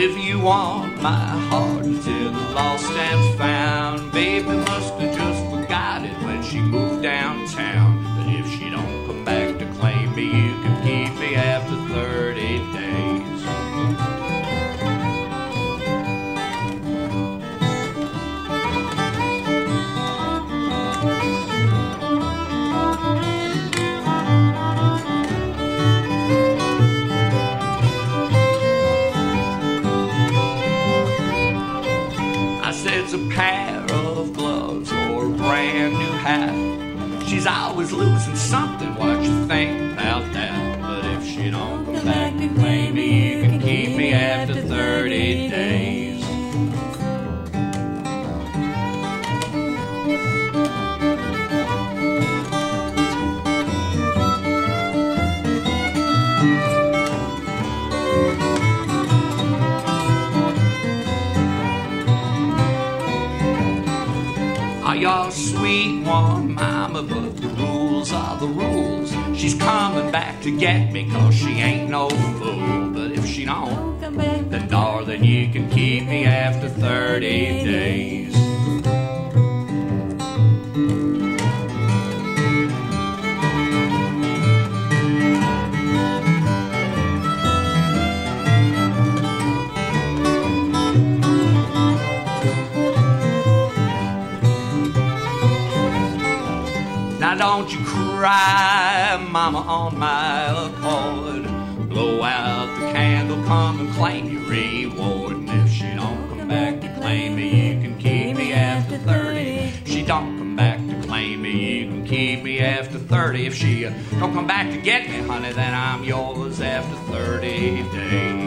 if you want my heart until the lost and found, baby must have just forgot it when she moved downtown. But if she don't come back to claim me, you can keep me after 30 days. It's a pair of gloves or a brand new hat. She's always losing something, what you think about that? But if she don't come back to claim me, you can keep me after 30 days. You're sweet one, mama, but the rules are the rules. She's coming back to get me, cause she ain't no fool. But if she don't, then darling, you can keep me after 30 days. Now don't you cry, mama, on my accord. Blow out the candle, come and claim your reward. And if she don't come back to claim me, you can keep me after 30. If she don't come back to claim me, you can keep me after 30. If she don't come back to get me, honey, then I'm yours after 30 days.